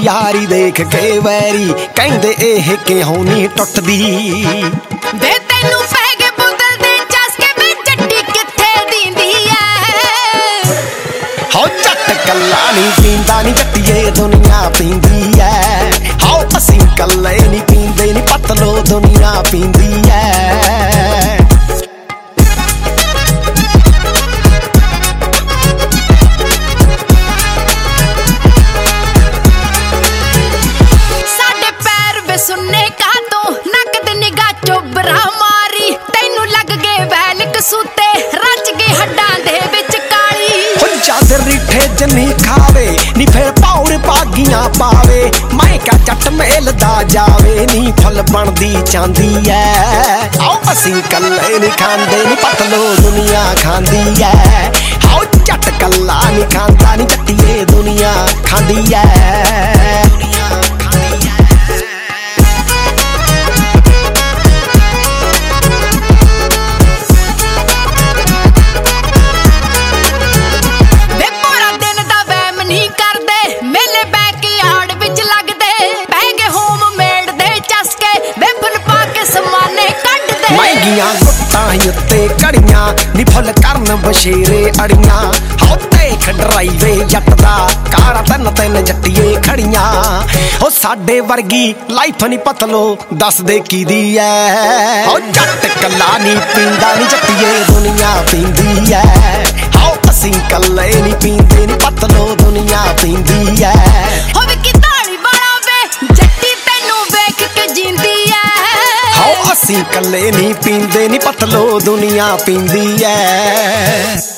यारी देख के वैरी कहंदे एह किहों नहीं टुटदी वे तैनू पै गए बोतल दे चस्के वे जट्टी किथे दींदी ऐ हो जट कल्ला नहीं पींदा नी जट्टिए दुनिया पींदी ऐ हो असीं कल्ले नहीं पींदे नी पतलो दुनिया पींदी ऐ सुनने का तो नकद निगाह चोबरा मारी तैनू लग गए वैल कसूते रच गए हड्डां दे विच काली हो चादर रिठे जनी खावे नी फिर पौड़ पागियां पावे मैं क्या जट मेलदा जावे नी फल बनदी चांदी ऐ आओ असीं कल्ले नी खांदे नी पतलो दुनिया खांदी ऐ आओ जट कल्ला नी खांदा नी जट्टिए दुनिया खांदी ऐ महंगियां गुट्टां उत्ते कड़ियां नी फुल करन बशेरे अड़ियां हो देख ड्राइवे जट दा काला तन तन जट्टिए खड़ियां हो साडे वर्गी लाइफ नी पतलो दस दे कीदी ऐ हो जट कल्ला नी पींदा नी जट्टिए दुनिया पींदी ऐ हो असीं कल्ले नी पींदे नी पतलो दुनिया पींदी ऐ हो वे की ताड़ी बाड़ा वे जट्टी तैनू वेख के जींदी असीं कल्ले नहीं पींदे नी पतलो दुनिया पींदी ऐ।